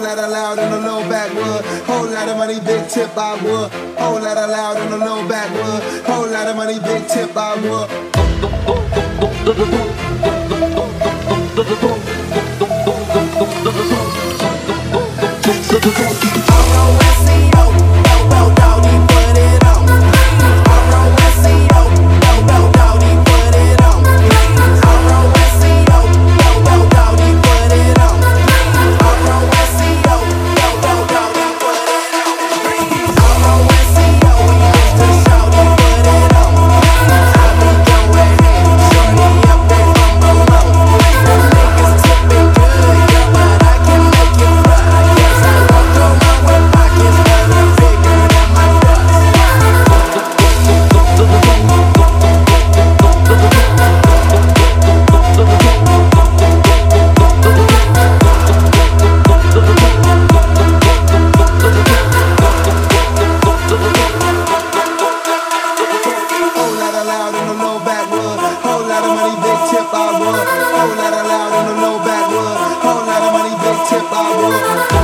lot of loud in the low backwood. Whole lot of money, big tip I would. Whole lot of loud in the low backwood. Whole lot of money, big tip I would. Whole lot of loud in the low backwood. Whole lot of money, big tip I would.